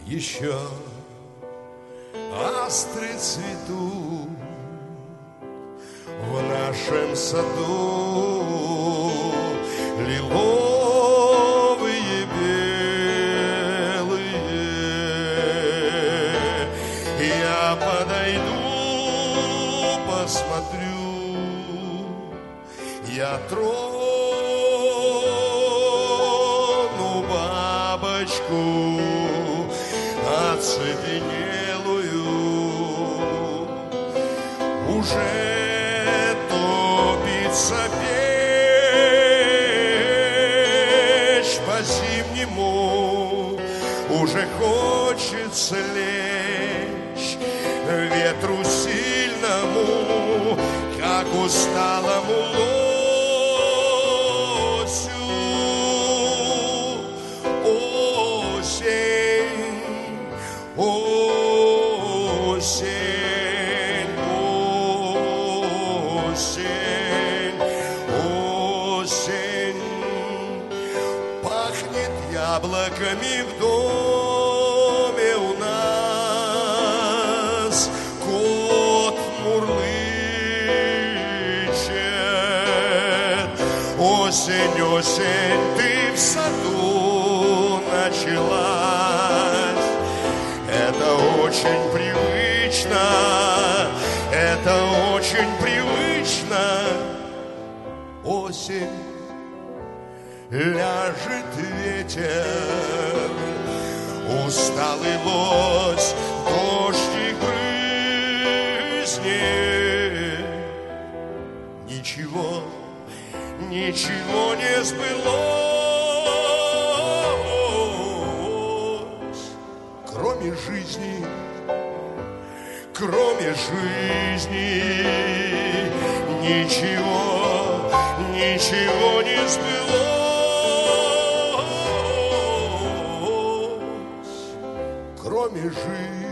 Еще астры цветут в нашем саду, лиловые, белые. Я подойду, посмотрю, я трону бабочку оцепенелую, уже топится печь по-зимнему, уже хочется лечь ветру сильному, как усталому лосю. Осень, осень, осень, пахнет яблоками в доме у нас, кот мурлычет. Осень, осень, ты в саду началась. Это очень привычно, это очень привычно. Осень, ляжет ветер, усталый лось, дождик брызнет. Ничего, ничего не сбылось, кроме жизни, кроме жизни. Ничего, ничего не сбылось, кроме жизни.